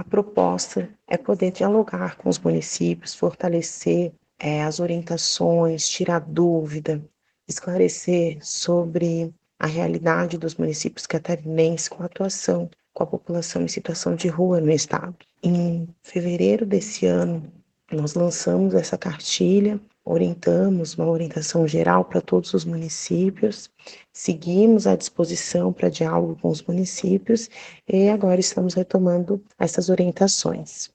a proposta é poder dialogar com os municípios, fortalecer as orientações, tirar dúvida, esclarecer sobre a realidade dos municípios catarinenses com a atuação com a população em situação de rua no estado. Em fevereiro desse ano, nós lançamos essa cartilha, orientamos uma orientação geral para todos os municípios, seguimos à disposição para diálogo com os municípios e agora estamos retomando essas orientações.